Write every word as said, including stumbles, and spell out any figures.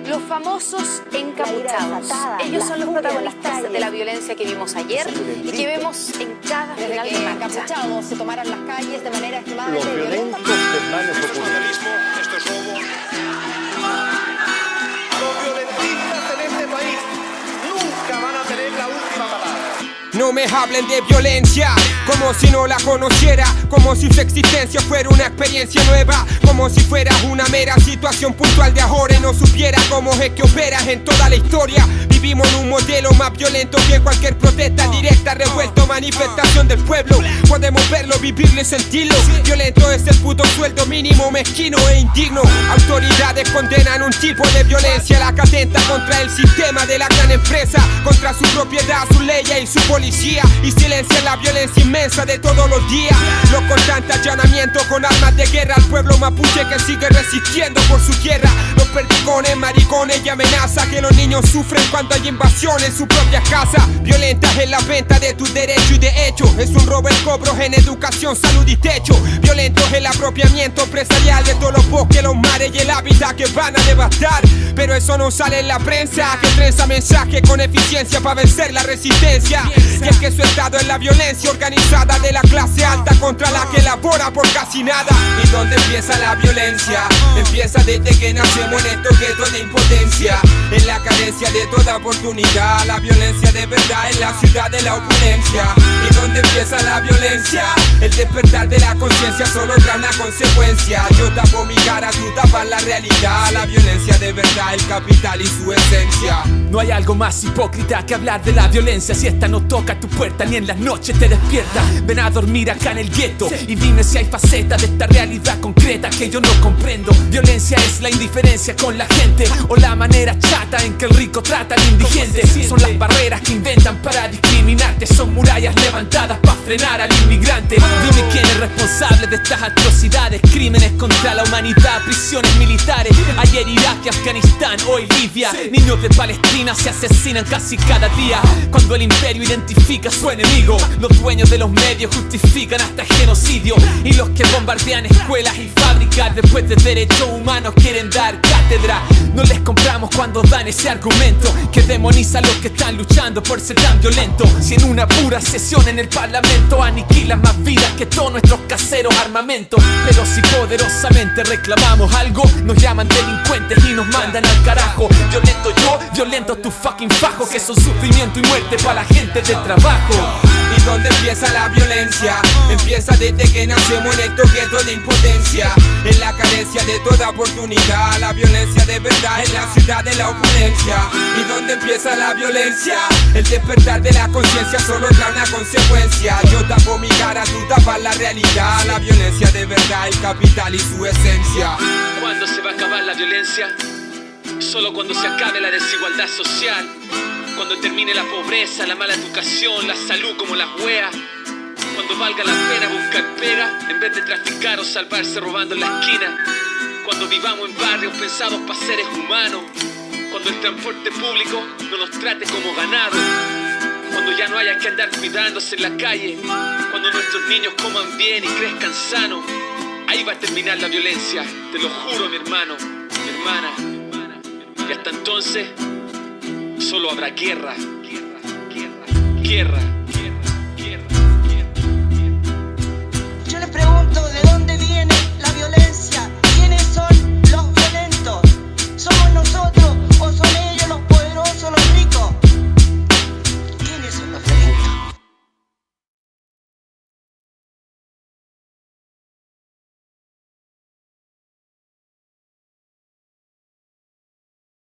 Los famosos encapuchados. Ellos son los protagonistas de la violencia que vimos ayer y que vemos en cada final de marcha. Encapuchados se tomaran las calles de manera extremadamente Los violentos desmanes ocurrieron. Esto es robo. Los violentistas en este país nunca van a tener la última palabra. No me hablen de violencia, como si no la conociera, como si su existencia fuera una experiencia nueva, como si fuera una mera situación puntual de ahora y no supiera cómo es que operas en toda la historia. Vivimos en un modelo más violento que cualquier protesta directa, revuelto, manifestación del pueblo. Podemos verlo, vivirlo y sentirlo. Violento es el puto sueldo mínimo, mezquino e indigno. Autoridades condenan un tipo de violencia, la que atenta contra el sistema de la gran empresa, contra su propiedad, sus leyes y su policía. Y silencia la violencia inmensa de todos los días. Los constantes allanamientos con armas de guerra al pueblo mapuche que sigue resistiendo por su tierra. Los perdigones, maricones y amenaza que los niños sufren cuando hay invasión en sus propias casas. Violentas en la venta de tus derechos y de hecho es un robo el cobro en educación, salud y techo. Violentos el apropiamiento empresarial de todos los bosques, los mares y el hábitat que van a devastar. Pero eso no sale en la prensa, que trenza mensaje con eficiencia para vencer la resistencia. Y es que su estado es la violencia organizada de la clase alta contra la que labora por casi nada. ¿Y dónde empieza la violencia? Empieza desde que nacemos en estos guetos de impotencia, en la carencia de toda oportunidad. La violencia de verdad en la ciudad de la opulencia. ¿Y dónde empieza la violencia? El despertar de la conciencia solo trae una consecuencia. Yo tapo mi cara, tú tapas la realidad. La violencia de verdad, el capital y su esencia. No hay algo más hipócrita que hablar de la violencia si esta no toca tu puerta ni en las noches te despierta. Ven a dormir acá en el gueto y dime si hay facetas de esta realidad concreta que yo no comprendo. Violencia es la indiferencia con la gente o la manera chata en que el rico trata al indigente. Son las barreras que inventan para discriminarte, son murallas levantadas para frenar al inmigrante. Dime quién es responsable de estas atrocidades, crímenes contra la humanidad, prisiones militares. Ayer Irak y Afganistán, hoy Libia. Niños de Palestina se asesinan casi cada día. Cuando el imperio identifica a su enemigo, los dueños de los medios justifican hasta el genocidio. Y los que bombardean escuelas y fábricas después de derechos humanos quieren dar cátedra. No les compramos cuando dan ese argumento que demoniza a los que están luchando por ser tan violentos. Si en una pura sesión en el parlamento aniquilan más vidas que todos nuestros caseros armamentos. Pero si poderosamente reclamamos algo, nos llaman delincuentes y nos mandan al carajo. Violento yo, violento tu fucking fajo, que son sufrimiento y muerte para la gente de trabajo. ¿Y dónde empieza la violencia? Empieza desde que nacemos en estos guetos de impotencia, en la carencia de toda oportunidad. La violencia de verdad en la ciudad de la opulencia. ¿Y dónde empieza la violencia? El despertar de la conciencia solo trae una consecuencia. Yo tapo mi cara, tú tapas la realidad. La violencia de verdad, el capital y su esencia. ¿Cuándo se va a acabar la violencia? Solo cuando se acabe la desigualdad social, cuando termine la pobreza, la mala educación, la salud como las weas. Cuando valga la pena buscar pega en vez de traficar o salvarse robando en la esquina. Cuando vivamos en barrios pensados para seres humanos. Cuando el transporte público no nos trate como ganado. Cuando ya no haya que andar cuidándose en la calle. Cuando nuestros niños coman bien y crezcan sanos. Ahí va a terminar la violencia, te lo juro, mi hermano, mi hermana. Y hasta entonces solo habrá guerra, guerra, guerra, guerra.